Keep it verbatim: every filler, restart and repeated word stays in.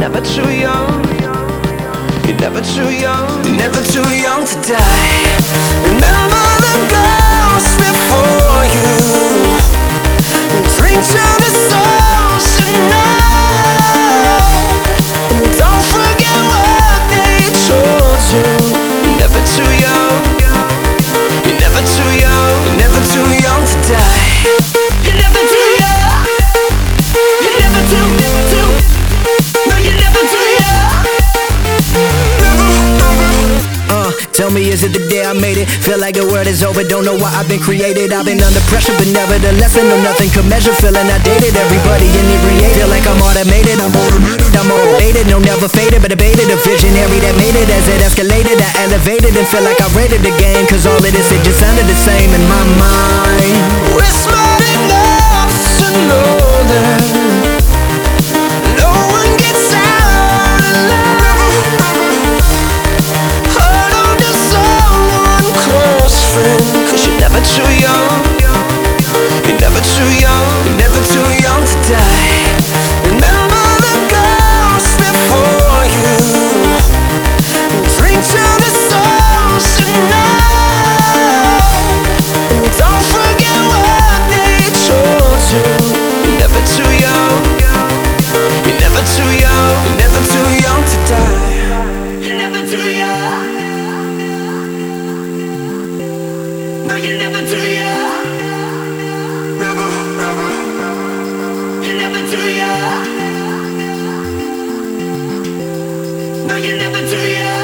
never too young. You're never too young. You're never too young to die. Remember the ghosts before you. Drink to the souls tonight. Don't forget what they told you. You're never too young. You're never too young. You're never too young to die. You're never too young. You're never too, too. No, you're never too young. Uh, tell me, is it the day I made it? Feel like the world is over, don't know why I've been created. I've been under pressure, but nevertheless I know nothing could measure. Feeling outdated, everybody inebriated. Feel like I'm automated, I'm automated, I'm motivated. No, never faded, but debated. A visionary that made it as it escalated. I elevated and feel like I rated the game. Cause all of this, it just sounded the same in my mind. We're smart enough to know that no one gets out alive. Hold on to someone close, friend, cause you're never too young. You're never too young. You're never too young to die. Remember the ghosts before you. Drink to the souls tonight. Don't forget what they told you. You're never too young. You're never too young. You're never too young to die. You're never too young. No, you're never too young. Never, never. You're never too young. No, you're never too young.